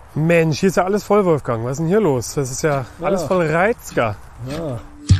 Mensch, hier ist ja alles voll, Wolfgang. Was ist denn hier los? Das ist ja alles voll Reizger. Ja.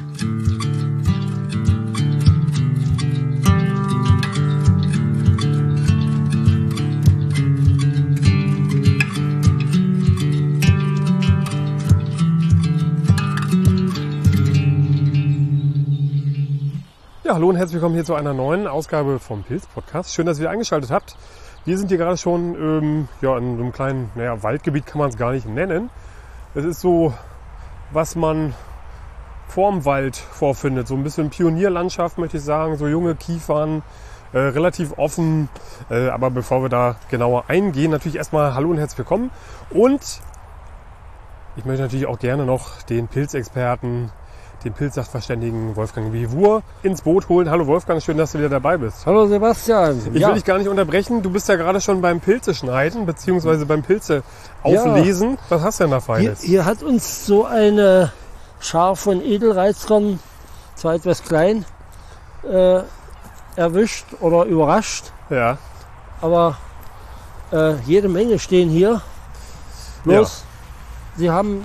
Ja, hallo und herzlich willkommen hier zu einer neuen Ausgabe vom Pilz-Podcast. Schön, dass ihr eingeschaltet habt. Wir sind hier gerade schon in einem kleinen Waldgebiet, kann man es gar nicht nennen. Es ist so, was man vorm Wald vorfindet. So ein bisschen Pionierlandschaft, möchte ich sagen. So junge Kiefern, relativ offen. Aber bevor wir da genauer eingehen, natürlich erstmal hallo und herzlich willkommen. Und ich möchte natürlich auch gerne noch den Pilzexperten, den Pilzsachverständigen Wolfgang Wievuhr ins Boot holen. Hallo Wolfgang, schön, dass du wieder dabei bist. Hallo Sebastian. Ich will dich gar nicht unterbrechen. Du bist ja gerade schon beim Pilze schneiden, beziehungsweise beim Pilze auflesen. Was hast du denn da Feines? Hier hat uns so eine Schar von Edelreizkern, zwar etwas klein, erwischt oder überrascht. Ja. Aber jede Menge stehen hier. Bloß, sie haben...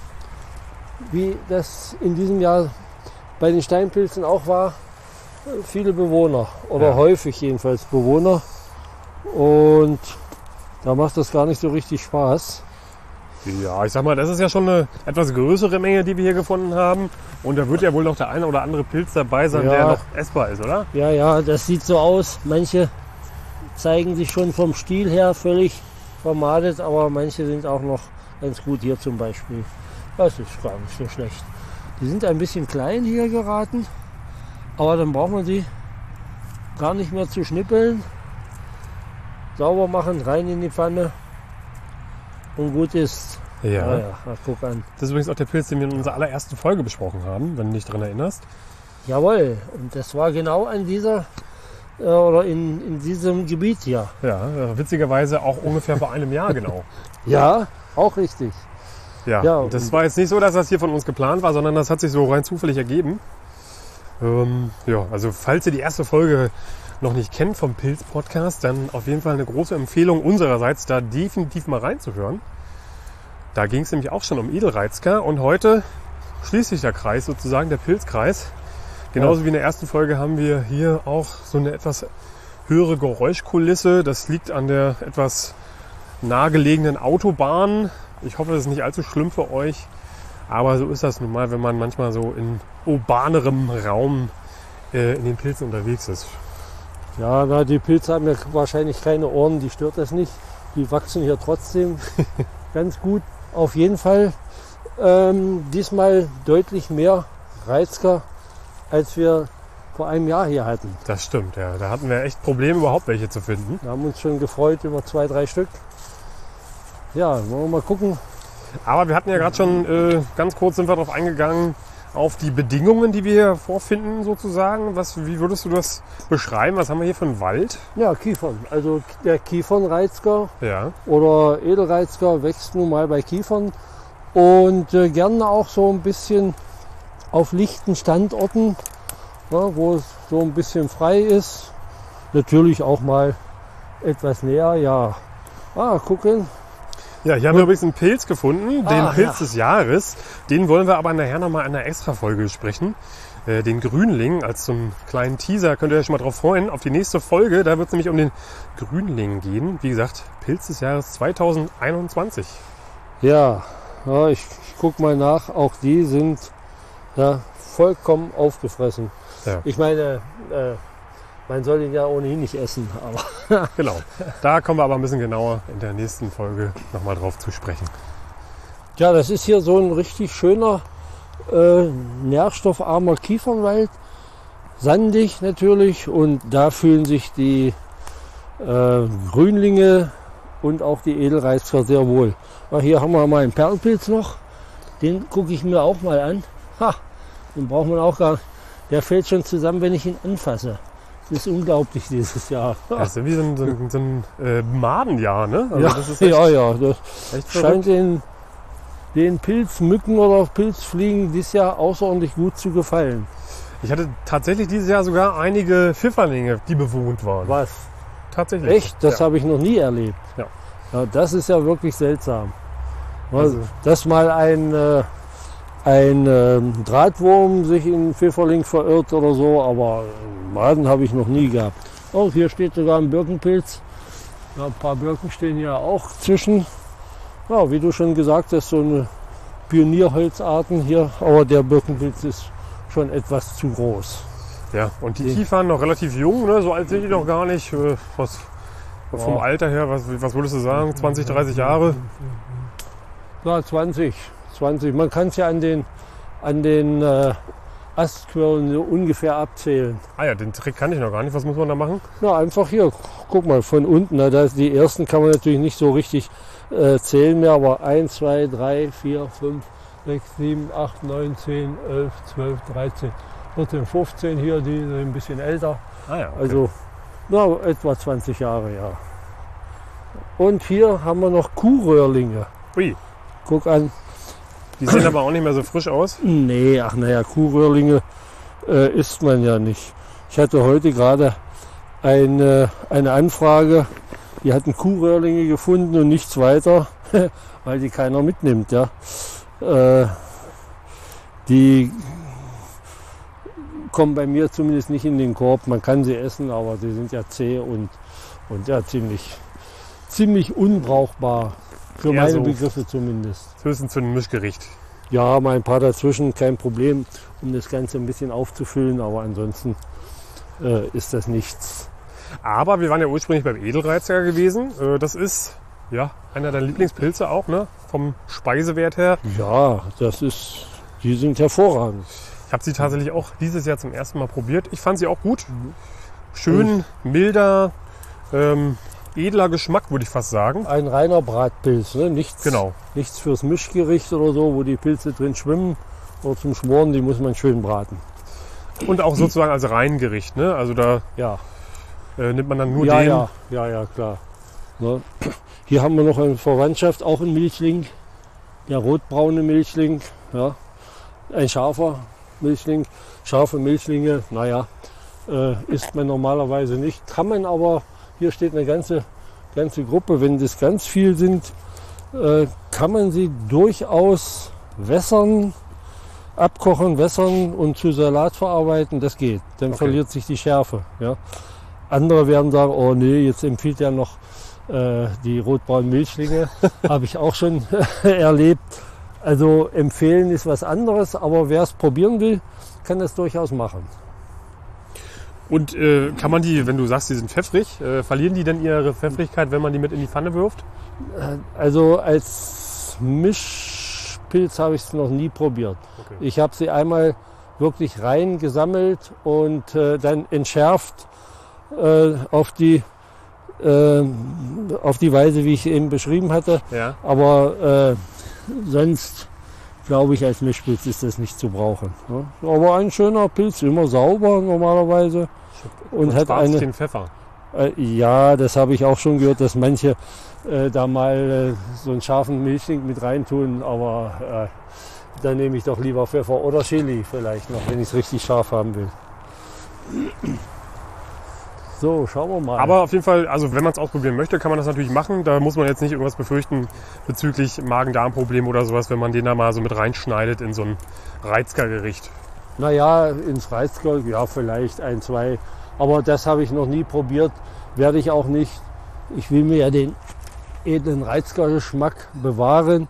wie das in diesem Jahr bei den Steinpilzen auch war, viele Bewohner oder häufig jedenfalls Bewohner, und da macht das gar nicht so richtig Spaß. Ja, ich sag mal, das ist ja schon eine etwas größere Menge, die wir hier gefunden haben, und da wird ja wohl noch der eine oder andere Pilz dabei sein, der noch essbar ist, oder? Ja, das sieht so aus. Manche zeigen sich schon vom Stiel her völlig vermadet, aber manche sind auch noch ganz gut, hier zum Beispiel. Das ist gar nicht so schlecht. Die sind ein bisschen klein hier geraten, aber dann braucht man sie gar nicht mehr zu schnippeln. Sauber machen, rein in die Pfanne und gut ist. Ja. Guck an. Das ist übrigens auch der Pilz, den wir in unserer allerersten Folge besprochen haben, wenn du dich daran erinnerst. Jawohl, und das war genau an dieser oder in diesem Gebiet hier. Ja, witzigerweise auch ungefähr vor einem Jahr genau. Ja, auch richtig. Ja, und das war jetzt nicht so, dass das hier von uns geplant war, sondern das hat sich so rein zufällig ergeben. Also falls ihr die erste Folge noch nicht kennt vom Pilz-Podcast, dann auf jeden Fall eine große Empfehlung unsererseits, da definitiv mal reinzuhören. Da ging es nämlich auch schon um Edelreizker, und heute schließt sich der Kreis sozusagen, der Pilzkreis. Genauso wie in der ersten Folge haben wir hier auch so eine etwas höhere Geräuschkulisse. Das liegt an der etwas nahegelegenen Autobahn. Ich hoffe, das ist nicht allzu schlimm für euch, aber so ist das nun mal, wenn man manchmal so in urbanerem Raum in den Pilzen unterwegs ist. Ja, die Pilze haben ja wahrscheinlich keine Ohren, die stört das nicht. Die wachsen hier trotzdem ganz gut. Auf jeden Fall diesmal deutlich mehr Reizker, als wir vor einem Jahr hier hatten. Das stimmt, ja. Da hatten wir echt Probleme, überhaupt welche zu finden. Wir haben uns schon gefreut über 2, 3 Stück. Ja, wollen wir mal gucken. Aber wir hatten ja gerade schon, ganz kurz sind wir darauf eingegangen, auf die Bedingungen, die wir hier vorfinden sozusagen. Wie würdest du das beschreiben? Was haben wir hier für einen Wald? Ja, Kiefern. Also der Kiefernreizker oder Edelreizker wächst nun mal bei Kiefern. Und gerne auch so ein bisschen auf lichten Standorten, wo es so ein bisschen frei ist. Natürlich auch mal etwas näher, gucken. Ja, hier haben wir übrigens einen Pilz gefunden, den Pilz des Jahres. Den wollen wir aber nachher nochmal in einer Extra-Folge besprechen. Den Grünling als so einen kleinen Teaser, könnt ihr euch schon mal drauf freuen. Auf die nächste Folge, da wird es nämlich um den Grünling gehen. Wie gesagt, Pilz des Jahres 2021. Ja, ich guck mal nach. Auch die sind vollkommen aufgefressen. Ja. Ich meine, man soll ihn ja ohnehin nicht essen, aber... Genau, da kommen wir aber ein bisschen genauer in der nächsten Folge nochmal drauf zu sprechen. Ja, das ist hier so ein richtig schöner, nährstoffarmer Kiefernwald. Sandig natürlich, und da fühlen sich die Grünlinge und auch die Edelreizker sehr wohl. Hier haben wir mal einen Perlenpilz noch, den gucke ich mir auch mal an. Den braucht man auch gar nicht. Der fällt schon zusammen, wenn ich ihn anfasse. Das ist unglaublich dieses Jahr. Das ist wie so ein Madenjahr, ne? Also ja, das ist echt, das scheint den Pilzmücken oder Pilzfliegen dieses Jahr außerordentlich gut zu gefallen. Ich hatte tatsächlich dieses Jahr sogar einige Pfifferlinge, die bewohnt waren. Was? Tatsächlich. Echt? Das habe ich noch nie erlebt. Ja. Ja, das ist ja wirklich seltsam. Also, dass mal ein Drahtwurm sich in Pfifferling verirrt oder so, aber Maden habe ich noch nie gehabt. Oh, hier steht sogar ein Birkenpilz. Ja, ein paar Birken stehen hier auch zwischen. Ja, wie du schon gesagt hast, so eine Pionierholzarten hier, aber der Birkenpilz ist schon etwas zu groß. ja, und die Kiefern noch relativ jung, ne? So alt sind die noch gar nicht. Vom Alter her, was würdest du sagen? 20, 30 Jahre? Ja, 20. Man kann es ja an den Astquirlen so ungefähr abzählen. Ah ja, den Trick kann ich noch gar nicht. Was muss man da machen? Na, einfach hier, guck mal, von unten. Na, die ersten kann man natürlich nicht so richtig zählen mehr, aber 1, 2, 3, 4, 5, 6, 7, 8, 9, 10, 11, 12, 13, 14, 15 hier, die sind ein bisschen älter. Ah ja, okay. Also na, etwa 20 Jahre, ja. Und hier haben wir noch Kuhröhrlinge. Ui, Guck an. die sehen aber auch nicht mehr so frisch aus. Nee, ach naja, Kuhröhrlinge isst man ja nicht. Ich hatte heute gerade eine Anfrage, die hatten Kuhröhrlinge gefunden und nichts weiter, weil die keiner mitnimmt. Ja. Die kommen bei mir zumindest nicht in den Korb. Man kann sie essen, aber sie sind ja zäh und ja ziemlich unbrauchbar. Für Eher meine so Begriffe zumindest. Höchstens zu einem Mischgericht. Ja, mal ein paar dazwischen, kein Problem, um das Ganze ein bisschen aufzufüllen, aber ansonsten ist das nichts. Aber wir waren ja ursprünglich beim Edelreizger gewesen. Das ist ja einer deiner Lieblingspilze auch, ne? Vom Speisewert her. Ja, die sind hervorragend. Ich habe sie tatsächlich auch dieses Jahr zum ersten Mal probiert. Ich fand sie auch gut. Schön, milder, edler Geschmack, würde ich fast sagen. Ein reiner Bratpilz, ne? Nichts fürs Mischgericht oder so, wo die Pilze drin schwimmen oder zum Schmoren, die muss man schön braten. Und auch sozusagen als Reingericht, ne? Also da nimmt man dann nur den. Ja, klar. Ne? Hier haben wir noch eine Verwandtschaft, auch ein Milchling, der rotbraune Milchling, ja. Ein scharfer Milchling. Scharfe Milchlinge, naja, isst man normalerweise nicht. Kann man aber, hier steht eine ganze Gruppe, wenn das ganz viel sind, kann man sie durchaus abkochen, wässern und zu Salat verarbeiten, das geht. Dann verliert sich die Schärfe. Ja. Andere werden sagen, oh nee, jetzt empfiehlt er noch die rotbraunen Milchlinge. Habe ich auch schon erlebt. Also empfehlen ist was anderes, aber wer es probieren will, kann das durchaus machen. Und kann man die, wenn du sagst, die sind pfeffrig, verlieren die denn ihre Pfeffrigkeit, wenn man die mit in die Pfanne wirft? Also als Mischpilz habe ich es noch nie probiert. Okay. Ich habe sie einmal wirklich rein gesammelt und dann entschärft auf die Weise, wie ich eben beschrieben hatte. Ja. Aber sonst glaube ich, als Mischpilz ist das nicht zu brauchen. Ne? Aber ein schöner Pilz, immer sauber normalerweise. Und hat den Pfeffer. Ja, das habe ich auch schon gehört, dass manche da mal so einen scharfen Milchling mit reintun. Aber dann nehme ich doch lieber Pfeffer oder Chili vielleicht noch, wenn ich es richtig scharf haben will. So, schauen wir mal. Aber auf jeden Fall, also wenn man es ausprobieren möchte, kann man das natürlich machen. Da muss man jetzt nicht irgendwas befürchten bezüglich Magen-Darm-Problem oder sowas, wenn man den da mal so mit reinschneidet in so ein Reizker-Gericht. Naja, ins Reizker, ja vielleicht 1, 2. Aber das habe ich noch nie probiert, werde ich auch nicht. Ich will mir ja den edlen Reizker-Geschmack bewahren.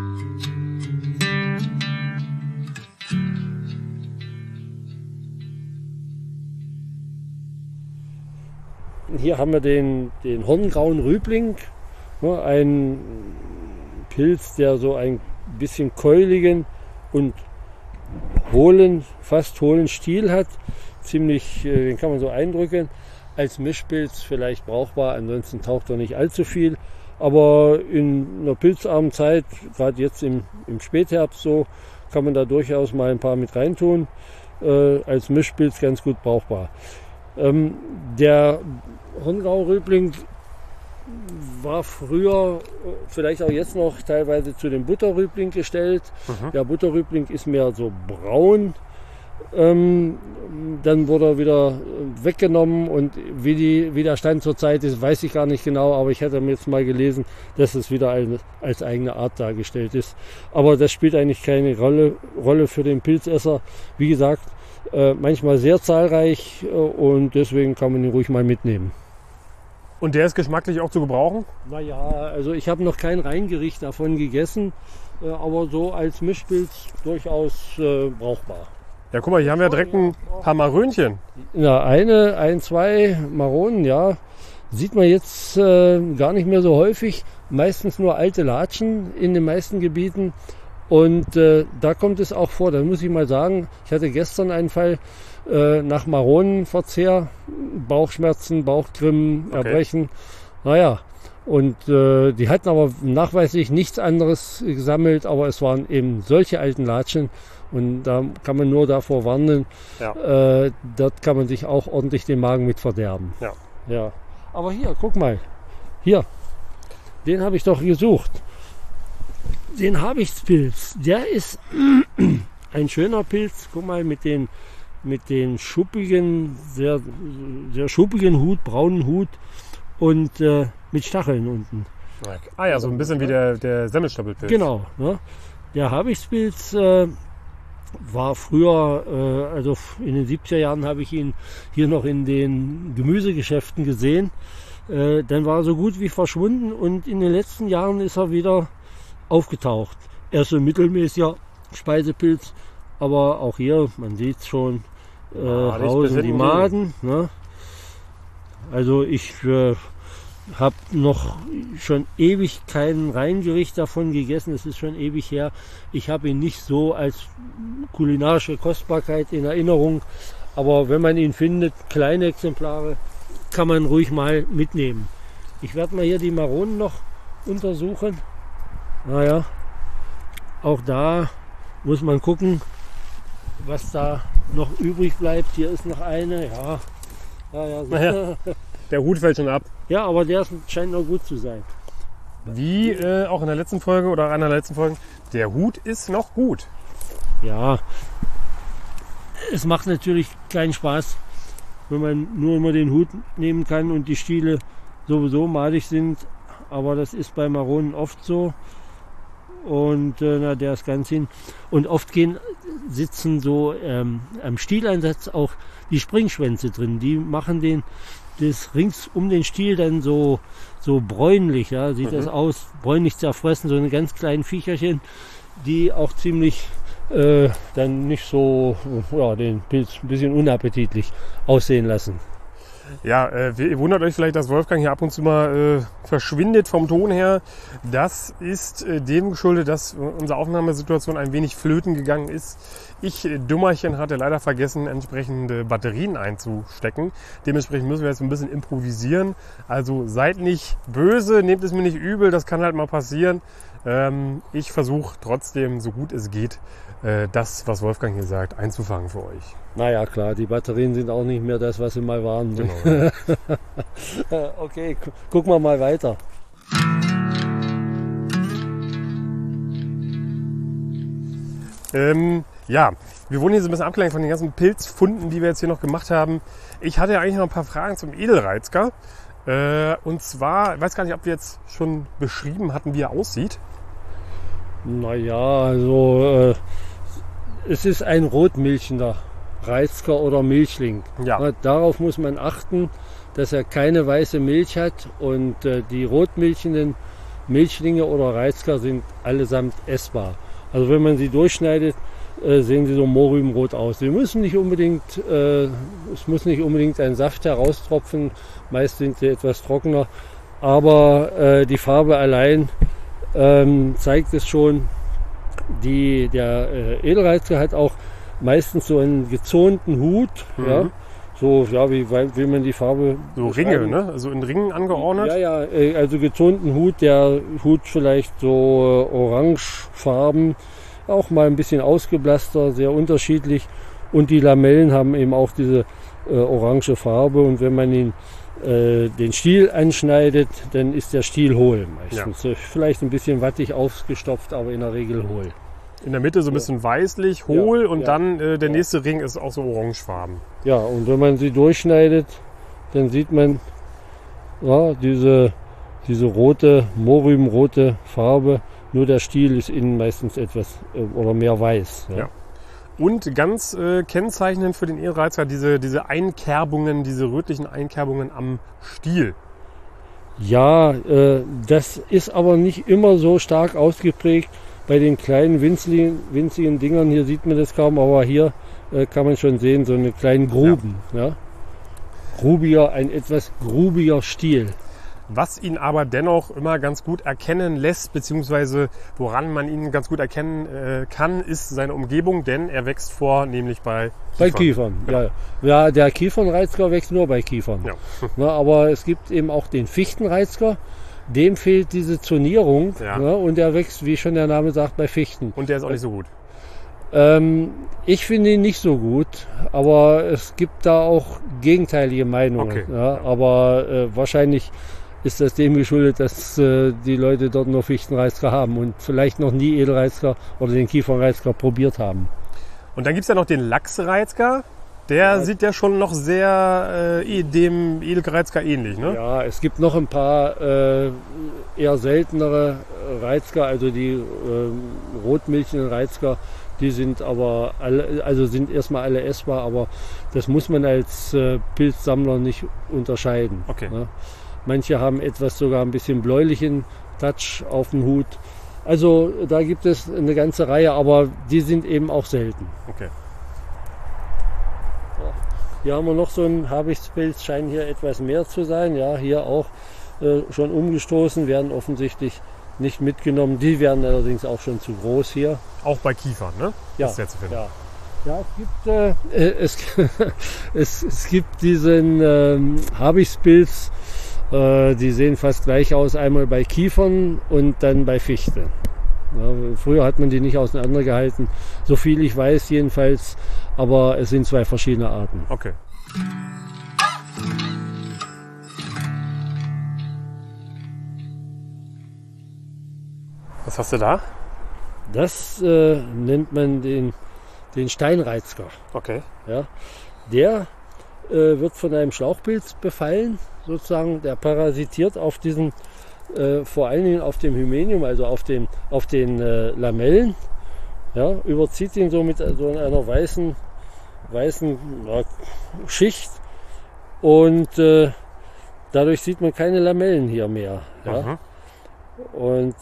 Hier haben wir den horngrauen Rübling, ein Pilz, der so ein bisschen keuligen und fast hohlen Stiel hat. Den kann man so eindrücken. Als Mischpilz vielleicht brauchbar, ansonsten taucht er nicht allzu viel. Aber in einer pilzarmen Zeit, gerade jetzt im Spätherbst so, kann man da durchaus mal ein paar mit reintun. Als Mischpilz ganz gut brauchbar. Der Horngrau-Rübling war früher, vielleicht auch jetzt noch, teilweise zu dem Butterrübling gestellt. Der Butterrübling ist mehr so braun. Dann wurde er wieder weggenommen und wie der Stand zurzeit ist, weiß ich gar nicht genau, aber ich hatte mir jetzt mal gelesen, dass es wieder als eigene Art dargestellt ist. Aber das spielt eigentlich keine Rolle für den Pilzesser. Wie gesagt, manchmal sehr zahlreich und deswegen kann man ihn ruhig mal mitnehmen. Und der ist geschmacklich auch zu gebrauchen? Naja, also ich habe noch kein Reingericht davon gegessen, aber so als Mischpilz durchaus brauchbar. Ja, guck mal, hier haben wir direkt ein paar Marönchen. Ja, zwei Maronen, ja. Sieht man jetzt gar nicht mehr so häufig. Meistens nur alte Latschen in den meisten Gebieten. Und da kommt es auch vor. Da muss ich mal sagen, ich hatte gestern einen Fall nach Maronenverzehr. Bauchschmerzen, Bauchgrimmen, Erbrechen. Naja, und die hatten aber nachweislich nichts anderes gesammelt. Aber es waren eben solche alten Latschen. Und da kann man nur davor warnen, dort kann man sich auch ordentlich den Magen mit verderben. Ja. Aber hier, guck mal, hier, den habe ich doch gesucht. Den Habichtspilz, der ist ein schöner Pilz. Guck mal, mit den schuppigen, sehr, sehr schuppigen Hut, braunen Hut und mit Stacheln unten. Ah ja, so ein bisschen wie der Semmelstoppelpilz. Genau, ne? Der Habichtspilz war früher, also in den 70er Jahren habe ich ihn hier noch in den Gemüsegeschäften gesehen. Dann war er so gut wie verschwunden und in den letzten Jahren ist er wieder aufgetaucht. Er ist so ein mittelmäßiger Speisepilz, aber auch hier, man sieht es schon, rausen die Maden. Ne? Also ich habe noch schon ewig kein Reingericht davon gegessen. Es ist schon ewig her. Ich habe ihn nicht so als kulinarische Kostbarkeit in Erinnerung. Aber wenn man ihn findet, kleine Exemplare, kann man ruhig mal mitnehmen. Ich werde mal hier die Maronen noch untersuchen. Naja, auch da muss man gucken, was da noch übrig bleibt. Hier ist noch eine. Ja. Naja, der Hut fällt schon ab. Ja, aber der scheint noch gut zu sein. Wie auch in der letzten Folge oder einer der letzten Folgen, der Hut ist noch gut. Ja, es macht natürlich keinen Spaß, wenn man nur immer den Hut nehmen kann und die Stiele sowieso madig sind. Aber das ist bei Maronen oft so. Und der ist ganz hin. Und oft sitzen so am Stieleinsatz auch die Springschwänze drin. Die machen das rings um den Stiel dann so bräunlich, ja, sieht das aus, bräunlich zerfressen, so eine ganz kleinen Viecherchen, die auch ziemlich dann nicht so, den Pilz ein bisschen unappetitlich aussehen lassen. Ja, ihr wundert euch vielleicht, dass Wolfgang hier ab und zu mal verschwindet vom Ton her. Das ist dem geschuldet, dass unsere Aufnahmesituation ein wenig flöten gegangen ist. Ich, Dummerchen, hatte leider vergessen, entsprechende Batterien einzustecken. Dementsprechend müssen wir jetzt ein bisschen improvisieren. Also seid nicht böse, nehmt es mir nicht übel, das kann halt mal passieren. Ich versuche trotzdem, so gut es geht, das, was Wolfgang hier sagt, einzufangen für euch. Naja, klar, die Batterien sind auch nicht mehr das, was sie mal waren. Genau. Okay, gucken wir mal weiter. Ja, wir wurden hier so ein bisschen abgelenkt von den ganzen Pilzfunden, die wir jetzt hier noch gemacht haben. Ich hatte ja eigentlich noch ein paar Fragen zum Edelreizker. Und zwar, ich weiß gar nicht, ob wir jetzt schon beschrieben hatten, wie er aussieht. Naja, also es ist ein rotmilchender Reizker oder Milchling. Ja. Darauf muss man achten, dass er keine weiße Milch hat und die rotmilchenden Milchlinge oder Reizker sind allesamt essbar. Also wenn man sie durchschneidet, sehen sie so mohrrübenrot aus. Sie müssen nicht unbedingt, es muss nicht unbedingt ein Saft heraustropfen, meist sind sie etwas trockener, aber die Farbe allein zeigt es schon. Der Edelreizker hat auch meistens so einen gezonten Hut, ja, so wie man die Farbe so Ringe, ne? Also in Ringen angeordnet. Ja, also gezonten Hut, der Hut vielleicht so orangefarben, auch mal ein bisschen ausgeblasster, sehr unterschiedlich und die Lamellen haben eben auch diese orange Farbe und wenn man ihn den Stiel anschneidet, dann ist der Stiel hohl meistens. Ja. Vielleicht ein bisschen wattig aufgestopft, aber in der Regel hohl. In der Mitte so ein bisschen weißlich, hohl, Ja, und ja, dann der nächste Ring ist auch so orangefarben. Ja, und wenn man sie durchschneidet, dann sieht man ja, diese rote, morübenrote Farbe. Nur der Stiel ist innen meistens etwas oder mehr weiß. Ja. Ja. Und ganz kennzeichnend für den Edelreizker diese Einkerbungen, diese rötlichen Einkerbungen am Stiel. Ja, das ist aber nicht immer so stark ausgeprägt. Bei den kleinen winzigen Dingern, hier sieht man das kaum, aber hier kann man schon sehen, so eine kleinen Gruben. Ja. Ein etwas grubiger Stiel. Was ihn aber dennoch immer ganz gut erkennen lässt, beziehungsweise woran man ihn ganz gut erkennen kann, ist seine Umgebung, denn er wächst vornehmlich bei Kiefern. Bei Kiefern, Genau. ja. Der Kiefernreizker wächst nur bei Kiefern. Ja. Na, aber es gibt eben auch den Fichtenreizker, dem fehlt diese Zonierung, Ja. und der wächst, wie schon der Name sagt, bei Fichten. Und der ist auch nicht so gut. Ich finde ihn nicht so gut, aber es gibt da auch gegenteilige Meinungen. Okay. Ja, aber wahrscheinlich ist das dem geschuldet, dass die Leute dort nur Fichtenreizker haben und vielleicht noch nie Edelreizker oder den Kiefernreizker probiert haben. Und dann gibt es ja noch den Lachsreizker. Der sieht ja schon noch sehr dem Edelreizker ähnlich, ne? Ja, es gibt noch ein paar eher seltenere Reizker, also die rotmilchigen Reizker, die sind aber sind erstmal alle essbar, aber das muss man als Pilzsammler nicht unterscheiden. Okay. Ne? Manche haben etwas sogar ein bisschen bläulichen Touch auf dem Hut. Also da gibt es eine ganze Reihe, aber die sind eben auch selten. Okay. Hier haben wir noch so einen Habichtspilz, scheinen hier etwas mehr zu sein. Ja, hier auch schon umgestoßen, werden offensichtlich nicht mitgenommen. Die werden allerdings auch schon zu groß hier. Auch bei Kiefern, ne? Ja, Das ist ja zu finden. Ja, es gibt diesen Habichtspilz, die sehen fast gleich aus, einmal bei Kiefern und dann bei Fichte. Ja, früher hat man die nicht auseinandergehalten, so viel ich weiß jedenfalls, aber es sind zwei verschiedene Arten. Okay. Was hast du da? Das nennt man den Steinreizker. Okay. Ja, der wird von einem Schlauchpilz befallen, sozusagen. Der parasitiert auf diesen, vor allen Dingen auf dem Hymenium, also auf den Lamellen. Ja, überzieht ihn so mit so einer weißen Schicht und dadurch sieht man keine Lamellen hier mehr. Ja. Mhm. Und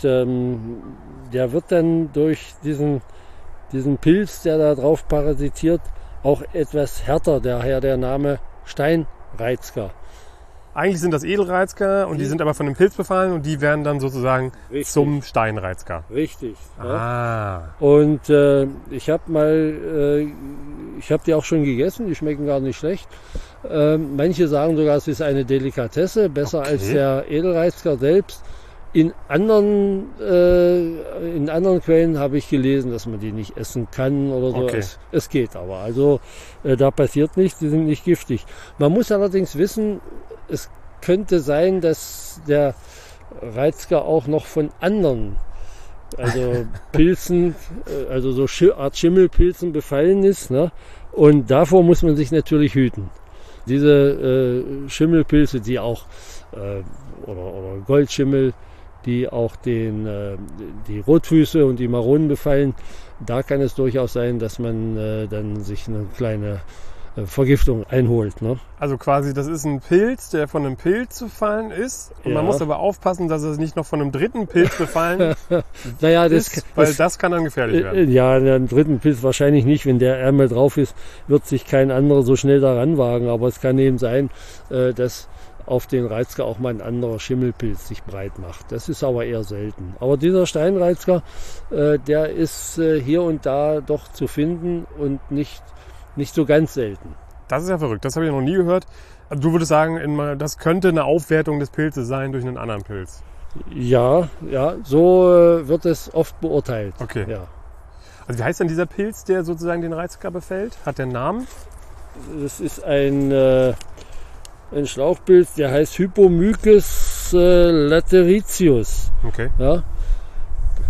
der wird dann durch diesen Pilz, der da drauf parasitiert, auch etwas härter, daher der Name Steinreizker. Eigentlich sind das Edelreizker und die sind aber von dem Pilz befallen und die werden dann sozusagen Richtig. zum Steinreizker. Richtig. Ja. Ah. Und ich habe die auch schon gegessen, die schmecken gar nicht schlecht. Manche sagen sogar, es ist eine Delikatesse, besser als der Edelreizker selbst. In anderen Quellen habe ich gelesen, dass man die nicht essen kann oder so. Okay. Es geht aber. Also da passiert nichts, die sind nicht giftig. Man muss allerdings wissen, es könnte sein, dass der Reizker auch noch von anderen, also Pilzen, also so Art Schimmelpilzen befallen ist. Ne? Und davor muss man sich natürlich hüten. Diese Schimmelpilze, die auch, oder Goldschimmel, die auch die Rotfüße und die Maronen befallen, da kann es durchaus sein, dass man dann sich eine kleine Vergiftung einholt. Ne? Also quasi, das ist ein Pilz, der von einem Pilz befallen ist. Und man muss aber aufpassen, dass es nicht noch von einem dritten Pilz befallen naja, ist, weil das kann dann gefährlich werden. Ja, einem dritten Pilz wahrscheinlich nicht. Wenn der einmal drauf ist, wird sich kein anderer so schnell daran wagen. Aber es kann eben sein, dass auf den Reizker auch mal ein anderer Schimmelpilz sich breit macht. Das ist aber eher selten. Aber dieser Steinreizker, der ist hier und da doch zu finden und nicht so ganz selten. Das ist ja verrückt, das habe ich noch nie gehört. Also du würdest sagen, das könnte eine Aufwertung des Pilzes sein durch einen anderen Pilz. Ja, so wird es oft beurteilt. Okay. Ja. Also wie heißt denn dieser Pilz, der sozusagen den Reizker befällt? Hat der einen Namen? Das ist ein Schlauchpilz, der heißt Hypomyces lateritius. Okay. Ja.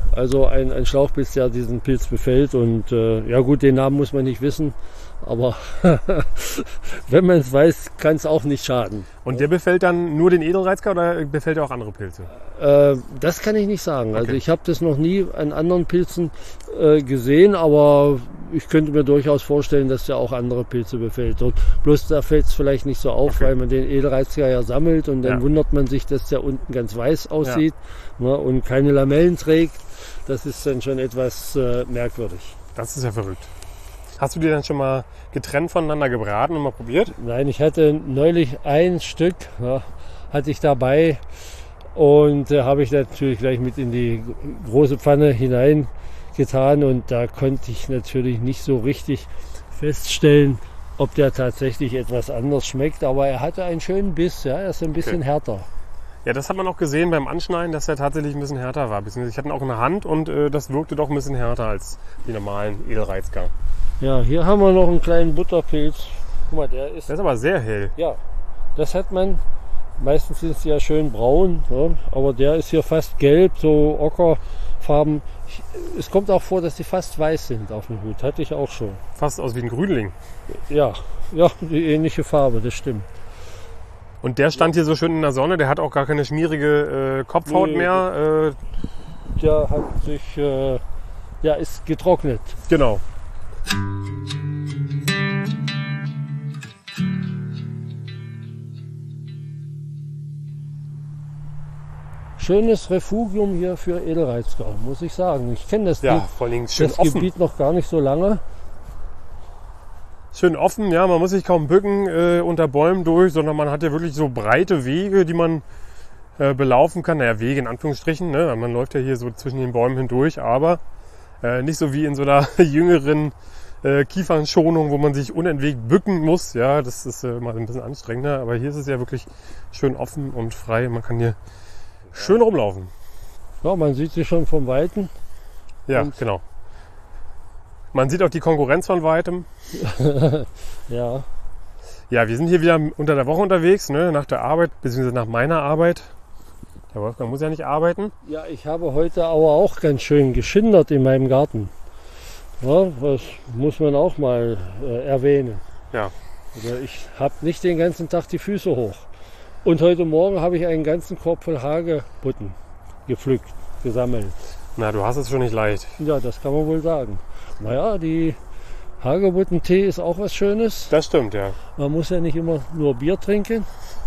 Also ein Schlauchpilz, der diesen Pilz befällt. Und ja gut, den Namen muss man nicht wissen. Aber wenn man es weiß, kann es auch nicht schaden. Und der befällt dann nur den Edelreizker oder befällt er auch andere Pilze? Das kann ich nicht sagen. Okay. Also ich habe das noch nie an anderen Pilzen gesehen, aber ich könnte mir durchaus vorstellen, dass der auch andere Pilze befällt. Und bloß da fällt es vielleicht nicht so auf, Okay. weil man den Edelreizker ja sammelt und dann Ja. wundert man sich, dass der unten ganz weiß aussieht, ne, und keine Lamellen trägt. Das ist dann schon etwas merkwürdig. Das ist ja verrückt. Hast du die dann schon mal getrennt voneinander gebraten und mal probiert? Nein, ich hatte neulich ein Stück, ja, hatte ich dabei und habe ich natürlich gleich mit in die große Pfanne hineingetan und da konnte ich natürlich nicht so richtig feststellen, ob der tatsächlich etwas anders schmeckt, aber er hatte einen schönen Biss, ja, er ist ein bisschen härter. Ja, das hat man auch gesehen beim Anschneiden, dass er tatsächlich ein bisschen härter war. Beziehungsweise ich hatte ihn auch in der Hand und das wirkte doch ein bisschen härter als die normalen Edelreizker. Ja, hier haben wir noch einen kleinen Butterpilz. Guck mal, der ist, Der ist aber sehr hell. ja, das hat man, meistens sind sie ja schön braun, ja, aber der ist hier fast gelb, so ockerfarben. Es kommt auch vor, dass sie fast weiß sind auf dem Hut, hatte ich auch schon. Fast aus wie ein Grünling. Ja, die ähnliche Farbe, das stimmt. Und der stand hier so schön in der Sonne, der hat auch gar keine schmierige Kopfhaut Nee. mehr. Der hat sich, der ist getrocknet. Genau. Schönes Refugium hier für Edelreizker, muss ich sagen. Ich kenne das, Ja, vor allen Dingen schön das offen. Gebiet noch gar nicht so lange. Schön offen, ja, man muss sich kaum bücken unter Bäumen durch, sondern man hat ja wirklich so breite Wege, die man belaufen kann. Naja, Wege in Anführungsstrichen, ne? Man läuft ja hier so zwischen den Bäumen hindurch, aber nicht so wie in so einer jüngeren Kiefernschonung, wo man sich unentwegt bücken muss. Ja, das ist mal ein bisschen anstrengender, aber hier ist es ja wirklich schön offen und frei. Man kann hier schön rumlaufen. Ja, man sieht sie schon vom Weiten. Ja, Und- genau. Man sieht auch die Konkurrenz von Weitem. Ja, Ja, wir sind hier wieder unter der Woche unterwegs, ne? Nach der Arbeit, beziehungsweise nach meiner Arbeit. Der Wolfgang muss ja nicht arbeiten. ja, ich habe heute aber auch ganz schön geschindert in meinem Garten. Ja, das muss man auch mal erwähnen. Ja. Also ich habe nicht den ganzen Tag die Füße hoch. Und heute Morgen habe ich einen ganzen Korb voll Hagebutten gepflückt, gesammelt. Na, du hast es schon nicht leicht. Ja, das kann man wohl sagen. Naja, die Hagebuttentee ist auch was Schönes. Das stimmt, ja. Man muss ja nicht immer nur Bier trinken.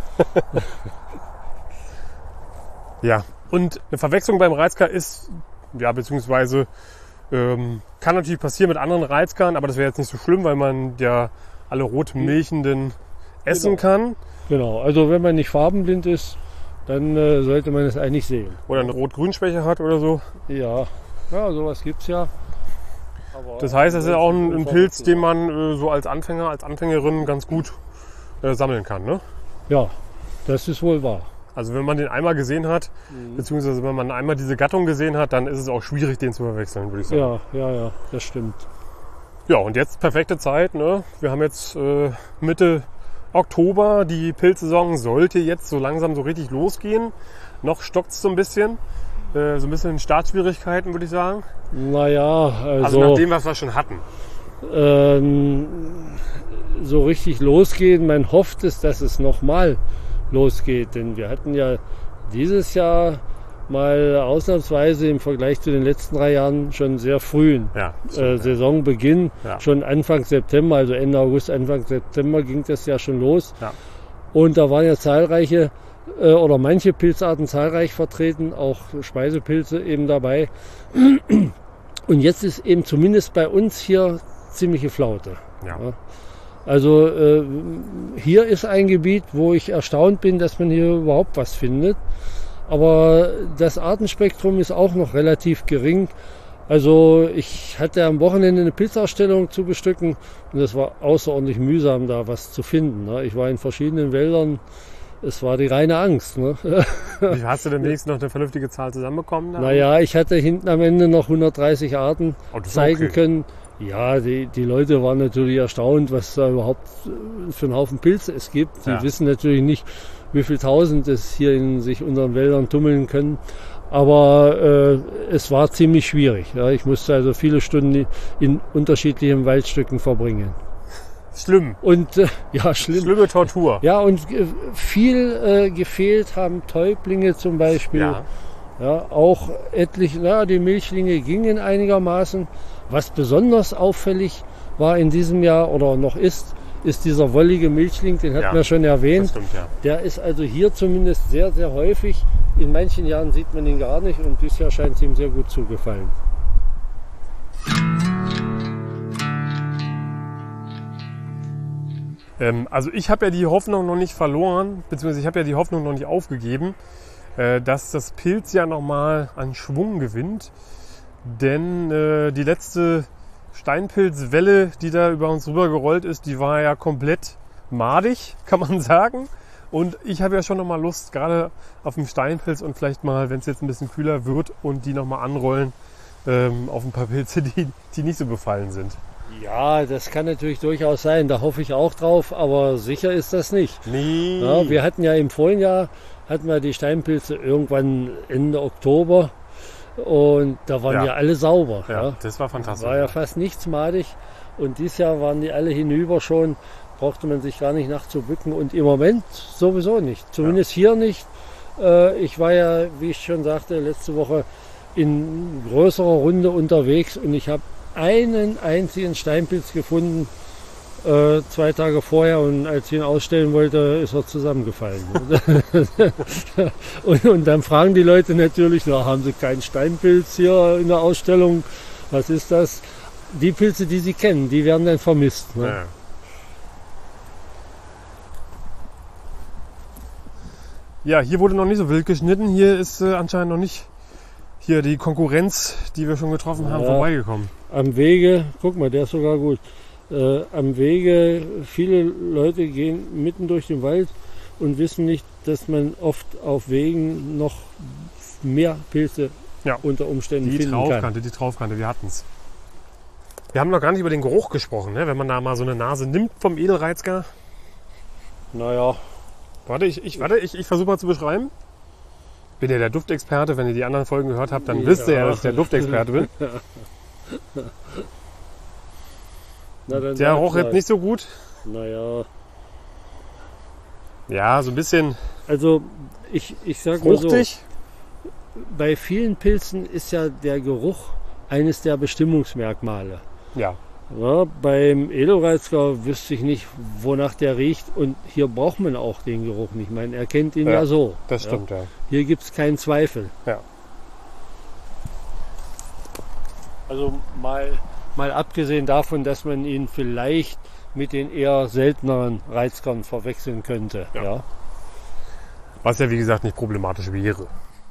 Ja. Und eine Verwechslung beim Reizker ist, ja, beziehungsweise kann natürlich passieren mit anderen Reizkern, aber das wäre jetzt nicht so schlimm, weil man ja alle rot milchenden essen Genau. kann. Genau, also wenn man nicht farbenblind ist, dann sollte man es eigentlich sehen. Oder eine Rot-Grün-Schwäche hat oder so. Ja, sowas gibt es ja. Aber Das heißt, das ist ja auch ein Pilz, den man so als Anfänger, als Anfängerin ganz gut sammeln kann, ne? Ja, das ist wohl wahr. Also wenn man den einmal gesehen hat, beziehungsweise wenn man einmal diese Gattung gesehen hat, dann ist es auch schwierig, den zu verwechseln, würde ich sagen. Ja, das stimmt. Ja, und jetzt perfekte Zeit, ne? Wir haben jetzt Mitte Oktober, die Pilzsaison sollte jetzt so langsam so richtig losgehen. Noch stockt es so ein bisschen. So ein bisschen Startschwierigkeiten, würde ich sagen. Naja, Also nach dem, was wir schon hatten. So richtig losgehen, man hofft es, dass es nochmal losgeht. Denn wir hatten ja dieses Jahr mal ausnahmsweise im Vergleich zu den letzten 3 Jahren schon sehr frühen Ja, Saisonbeginn. Ja. Schon Anfang September, also Ende August, Anfang September ging das ja schon los. Ja. Und da waren ja zahlreiche oder manche Pilzarten zahlreich vertreten, auch Speisepilze eben dabei. Und jetzt ist eben zumindest bei uns hier ziemliche Flaute. Ja. Also hier ist ein Gebiet, wo ich erstaunt bin, dass man hier überhaupt was findet. Aber das Artenspektrum ist auch noch relativ gering. Also ich hatte am Wochenende eine Pilzausstellung zu bestücken und es war außerordentlich mühsam, da was zu finden. Ne? Ich war in verschiedenen Wäldern. Es war die reine Angst. Ne? Wie hast du denn wenigstens noch eine vernünftige Zahl zusammenbekommen? Naja, ich hatte hinten am Ende noch 130 Arten Oh, das ist zeigen okay. können. Ja, die Leute waren natürlich erstaunt, was da überhaupt für einen Haufen Pilze es gibt. Die Ja. wissen natürlich nicht, wie viel Tausend es hier in sich unseren Wäldern tummeln können. Aber es war ziemlich schwierig. Ja. Ich musste also viele Stunden in unterschiedlichen Waldstücken verbringen. Schlimm. Und ja, schlimm. Schlimme Tortur. Ja, und viel gefehlt haben Täublinge zum Beispiel. Ja. Ja, auch etliche, die Milchlinge gingen einigermaßen. Was besonders auffällig war in diesem Jahr oder noch ist dieser wollige Milchling, den hatten wir schon erwähnt. Das stimmt, ja. Der ist also hier zumindest sehr, sehr häufig. In manchen Jahren sieht man ihn gar nicht und dieses Jahr scheint es ihm sehr gut zugefallen. Also ich habe ja die Hoffnung noch nicht verloren, beziehungsweise ich habe ja die Hoffnung noch nicht aufgegeben, dass das Pilz ja nochmal an Schwung gewinnt. Denn die letzte Steinpilzwelle, die da über uns rüber gerollt ist, die war ja komplett madig, kann man sagen. Und ich habe ja schon nochmal Lust, gerade auf den Steinpilz und vielleicht mal, wenn es jetzt ein bisschen kühler wird und die nochmal anrollen, auf ein paar Pilze, die nicht so befallen sind. Ja, das kann natürlich durchaus sein. Da hoffe ich auch drauf, aber sicher ist das nicht. Nee. Ja, wir hatten ja im vorigen Jahr die Steinpilze irgendwann Ende Oktober und da waren ja alle sauber. Ja, das war fantastisch. War ja fast nichts madig und dieses Jahr waren die alle hinüber schon. Brauchte man sich gar nicht nachzubücken und im Moment sowieso nicht. Zumindest hier nicht. Ich war ja, wie ich schon sagte, letzte Woche in größerer Runde unterwegs und ich habe einen einzigen Steinpilz gefunden, 2 Tage vorher, und als ich ihn ausstellen wollte, ist er zusammengefallen. und dann fragen die Leute natürlich, haben sie keinen Steinpilz hier in der Ausstellung? Was ist das? Die Pilze, die sie kennen, die werden dann vermisst. Ne? Ja. Ja, hier wurde noch nicht so wild geschnitten. Hier ist anscheinend noch nicht die Konkurrenz, die wir schon getroffen haben, vorbeigekommen. Am Wege, guck mal, der ist sogar gut. Am Wege, viele Leute gehen mitten durch den Wald und wissen nicht, dass man oft auf Wegen noch mehr Pilze unter Umständen finden kann. Die Traufkante, wir hatten es. Wir haben noch gar nicht über den Geruch gesprochen, ne? Wenn man da mal so eine Nase nimmt vom Edelreizger. Naja. Warte, ich versuche mal zu beschreiben. Bin ja der Duftexperte. Wenn ihr die anderen Folgen gehört habt, dann wisst ihr ja, dass ich der Duftexperte bin. Der roch jetzt nicht so gut. Naja. Ja, so ein bisschen. Also ich sag mal so, fruchtig. Bei vielen Pilzen ist ja der Geruch eines der Bestimmungsmerkmale. Ja. Ja, beim Edelreizger wüsste ich nicht, wonach der riecht, und hier braucht man auch den Geruch nicht. Man erkennt ihn ja so. Das stimmt, ja. Hier gibt es keinen Zweifel. Ja. Also mal abgesehen davon, dass man ihn vielleicht mit den eher selteneren Reizkern verwechseln könnte. Ja. Was ja wie gesagt nicht problematisch wäre.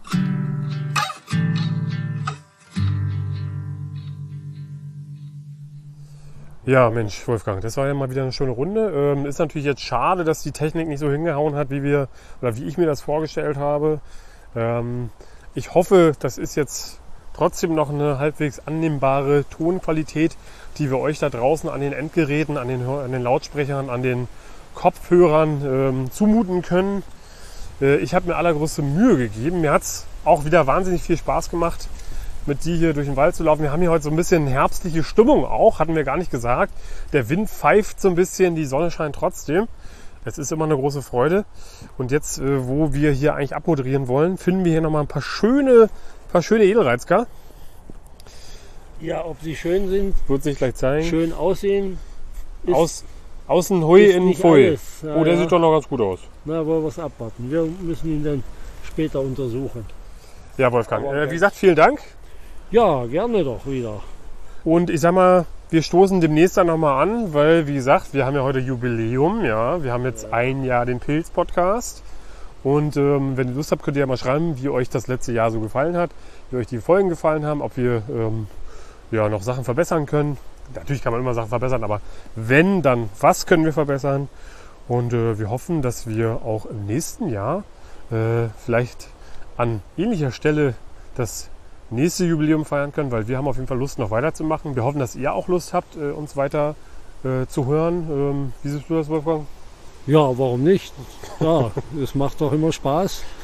Ja, Mensch, Wolfgang, das war ja mal wieder eine schöne Runde. Ist natürlich jetzt schade, dass die Technik nicht so hingehauen hat, wie ich mir das vorgestellt habe. Ich hoffe, das ist jetzt trotzdem noch eine halbwegs annehmbare Tonqualität, die wir euch da draußen an den Endgeräten, an den Lautsprechern, an den Kopfhörern zumuten können. Ich habe mir allergrößte Mühe gegeben. Mir hat es auch wieder wahnsinnig viel Spaß gemacht, mit dir hier durch den Wald zu laufen. Wir haben hier heute so ein bisschen herbstliche Stimmung auch, hatten wir gar nicht gesagt. Der Wind pfeift so ein bisschen, die Sonne scheint trotzdem. Es ist immer eine große Freude. Und jetzt, wo wir hier eigentlich abmoderieren wollen, finden wir hier nochmal ein paar schöne Edelreizker. Ja, ob sie schön sind, wird sich gleich zeigen. Schön aussehen. Außen Hui, innen Pfui. Ja, oh, der sieht doch noch ganz gut aus. Na, wollen wir es abwarten. Wir müssen ihn dann später untersuchen. Ja, Wolfgang. Wie gesagt, vielen Dank. Ja, gerne doch wieder. Und ich sag mal, wir stoßen demnächst dann nochmal an, weil, wie gesagt, wir haben ja heute Jubiläum. Ja, wir haben jetzt ein Jahr den Pilz-Podcast. Und wenn ihr Lust habt, könnt ihr ja mal schreiben, wie euch das letzte Jahr so gefallen hat, wie euch die Folgen gefallen haben, ob wir noch Sachen verbessern können. Natürlich kann man immer Sachen verbessern, aber wenn, dann was können wir verbessern? Und wir hoffen, dass wir auch im nächsten Jahr vielleicht an ähnlicher Stelle das nächste Jubiläum feiern können, weil wir haben auf jeden Fall Lust, noch weiterzumachen. Wir hoffen, dass ihr auch Lust habt, uns weiter zu hören. Wie siehst du das, Wolfgang? Ja, warum nicht? Ja, es macht doch immer Spaß.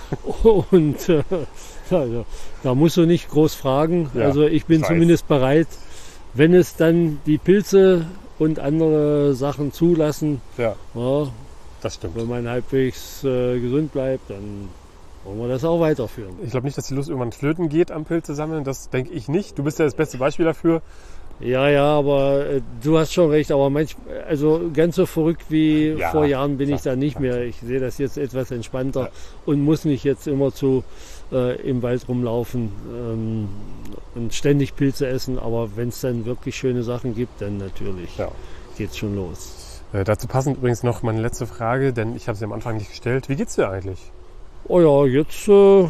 Und also, da musst du nicht groß fragen. Ja, Also ich bin zumindest bereit, wenn es dann die Pilze und andere Sachen zulassen. Ja, Ja, das stimmt. wenn man halbwegs gesund bleibt, dann wollen wir das auch weiterführen. Ich glaube nicht, dass die Lust irgendwann flöten geht am Pilze sammeln. Das denke ich nicht. Du bist ja das beste Beispiel dafür. Ja, aber du hast schon recht, aber also ganz so verrückt wie Ja, vor Jahren bin klar, ich da nicht mehr. Ich sehe das jetzt etwas entspannter und muss nicht jetzt immer im Wald rumlaufen und ständig Pilze essen. Aber wenn es dann wirklich schöne Sachen gibt, dann natürlich geht's schon los. Dazu passend übrigens noch meine letzte Frage, denn ich habe sie am Anfang nicht gestellt. Wie geht's dir eigentlich? Oh ja, jetzt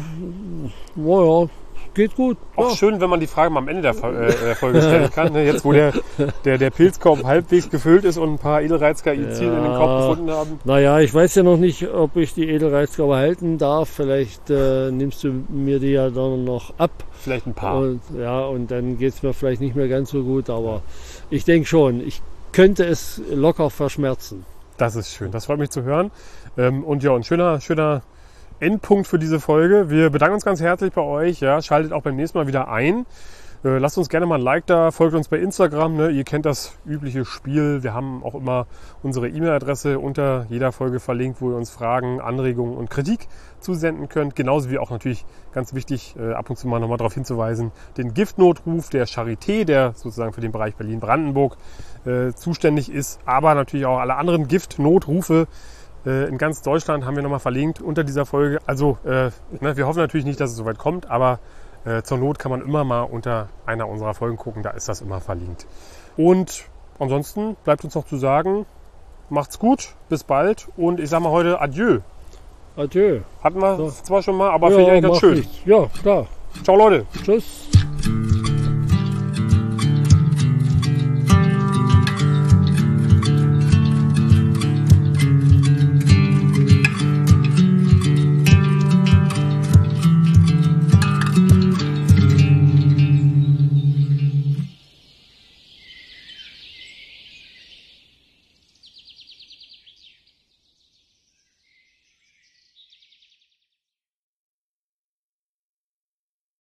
geht gut. Auch schön, wenn man die Frage mal am Ende der Folge stellen kann. Ne? Jetzt, wo der Pilzkorb halbwegs gefüllt ist und ein paar Edelreizker-Izin in den Korb gefunden haben. Naja, ich weiß ja noch nicht, ob ich die Edelreizker behalten darf. Vielleicht nimmst du mir die ja dann noch ab. Vielleicht ein paar. Und dann geht es mir vielleicht nicht mehr ganz so gut. Aber ich denke schon, ich könnte es locker verschmerzen. Das ist schön. Das freut mich zu hören. Und ja, ein schöner Endpunkt für diese Folge. Wir bedanken uns ganz herzlich bei euch. Ja, schaltet auch beim nächsten Mal wieder ein. Lasst uns gerne mal ein Like da, folgt uns bei Instagram. Ne? Ihr kennt das übliche Spiel. Wir haben auch immer unsere E-Mail-Adresse unter jeder Folge verlinkt, wo ihr uns Fragen, Anregungen und Kritik zusenden könnt. Genauso wie auch natürlich ganz wichtig, ab und zu mal nochmal darauf hinzuweisen, den Giftnotruf der Charité, der sozusagen für den Bereich Berlin-Brandenburg zuständig ist, aber natürlich auch alle anderen Giftnotrufe in ganz Deutschland haben wir nochmal verlinkt unter dieser Folge. Also wir hoffen natürlich nicht, dass es soweit kommt, aber zur Not kann man immer mal unter einer unserer Folgen gucken, da ist das immer verlinkt. Und ansonsten bleibt uns noch zu sagen, macht's gut, bis bald und ich sage mal heute Adieu. Adieu. Hatten wir So. zwar schon mal, aber finde ich eigentlich ganz schön. Ja, klar. Ciao Leute. Tschüss.